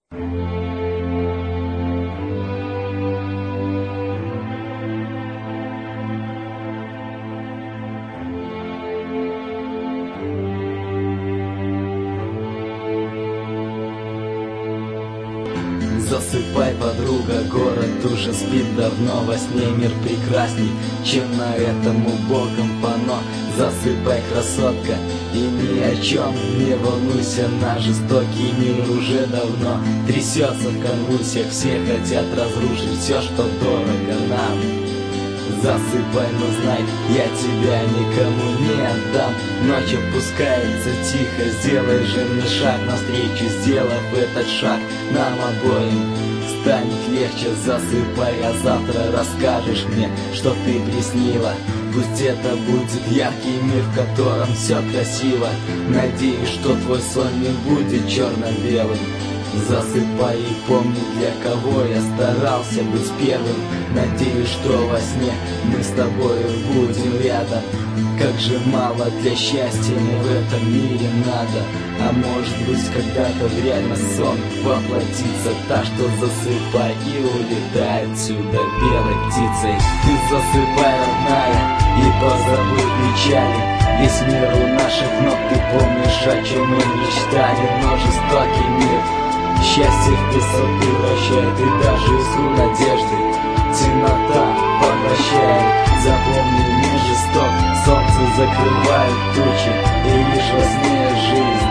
Засыпай, подруга, город уже спит давно. Во сне мир прекрасней, чем на этом убогом панно. Засыпай, красотка, и ни о чем не волнуйся. Наш жестокий мир уже давно трясется в конвульсиях. Все хотят разрушить все, что дорого нам. Засыпай, но знай, я тебя никому не отдам. Ночь опускается тихо, сделай же мне шаг навстречу. Сделав этот шаг, нам обоим станет легче. Засыпай, а завтра расскажешь мне, что ты приснила. Пусть это будет яркий мир, в котором все красиво. Надеюсь, что твой сон не будет черно-белым. Засыпай и помни, для кого я старался быть первым. Надеюсь, что во сне мы с тобой будем рядом. Как же мало для счастья мне в этом мире надо. А может быть, когда-то в реальность сон воплотится. Так что засыпай и улетай отсюда белой птицей. Ты засыпай, родная, и позабудь печали. Весь мир у наших ног, ты помнишь, о чем мы мечтали. Но жестокий мир счастье в песок превращает, и даже искру надежды темнота поглощает. Запомни, мир жесток, солнце закрывает тучи, и лишь во сне жизнь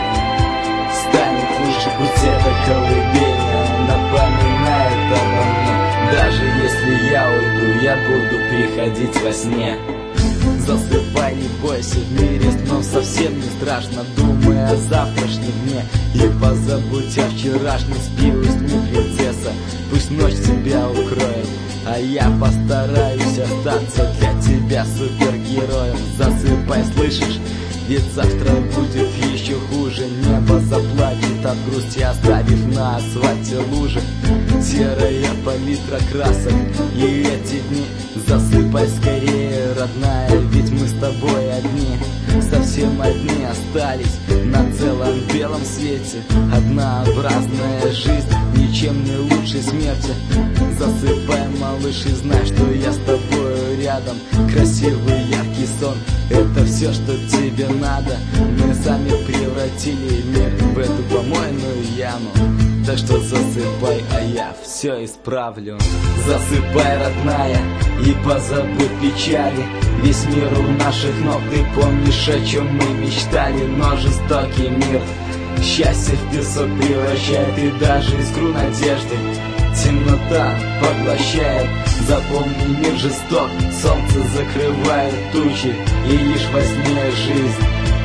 станет лучше. Пусть эта колыбельная напоминает обо мне. Даже если я уйду, я буду приходить во сне. Засыпай, не бойся, в мире снов совсем не страшно. Думай о завтрашнем дне и позабудь о вчерашнем. Спи, усни, принцесса, пусть ночь тебя укроет, а я постараюсь остаться для тебя супергероем. Засыпай, слышишь? Ведь завтра будет еще хуже. Небо заплатит от грусти, оставив на асфальте лужи. Серая палитра красок и эти дни. Засыпай скорее, родная, ведь мы с тобой одни. Совсем одни остались на целом белом свете. Однообразная жизнь ничем не лучше смерти. Засыпай, малыш, и знай, что я с тобой рядом. Красивый яркий сон — это все, что тебе надо. Мы сами превратили мир в эту помойную яму. Так что засыпай, а я все исправлю. Засыпай, родная, и позабудь печали. Весь мир у наших ног, ты помнишь, о чем мы мечтали. Но жестокий мир счастье в песок превращает, и даже искру надежды темнота поглощает. Запомни, мир жесток, солнце закрывает тучи, и лишь во сне жизнь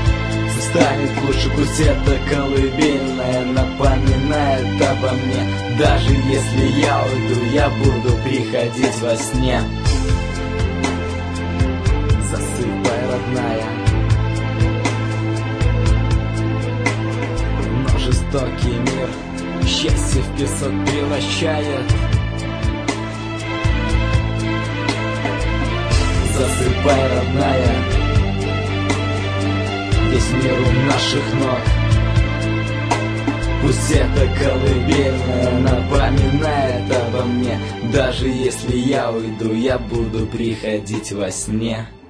станет лучше. Пусть эта колыбельная напоминает обо мне. Даже если я уйду, я буду приходить во сне. Засыпай, родная, но жестокий мир счастье в песок превращает. Засыпай, родная, весь мир у наших ног. Пусть эта колыбельная напоминает обо мне. Даже если я уйду, я буду приходить во сне.